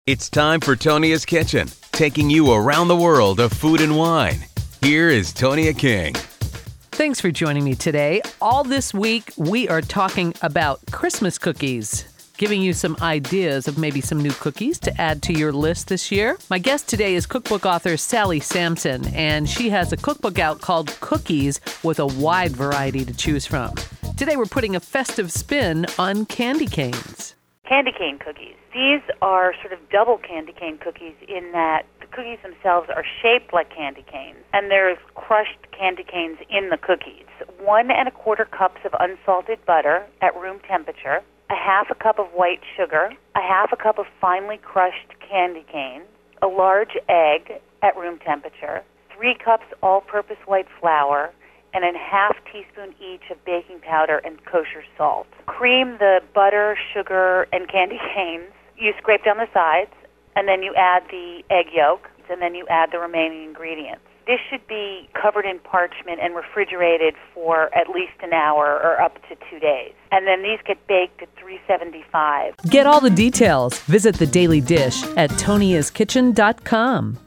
It's time for Tonia's Kitchen, taking you around the world of food and wine. Here is Tonia King. Thanks for joining me today. All this week, we are talking about Christmas cookies, giving you some ideas of maybe some new cookies to add to your list this year. My guest today is cookbook author Sally Sampson, and she has a cookbook out called Cookies with a wide variety to choose from. Today, we're putting a festive spin on candy canes. Candy cane cookies. These are sort of double candy cane cookies in that the cookies themselves are shaped like candy canes, and there's crushed candy canes in the cookies. 1 1/4 cups of unsalted butter at room temperature, 1/2 cup of white sugar, 1/2 cup of finely crushed candy canes, a large egg at room temperature, 3 cups all-purpose white flour, and a 1/2 teaspoon each of baking powder and kosher salt. Cream the butter, sugar, and candy canes. You scrape down the sides, and then you add the egg yolk, and then you add the remaining ingredients. This should be covered in parchment and refrigerated for at least an hour or up to 2 days. And then these get baked at 375. Get all the details. Visit The Daily Dish at toniaskitchen.com.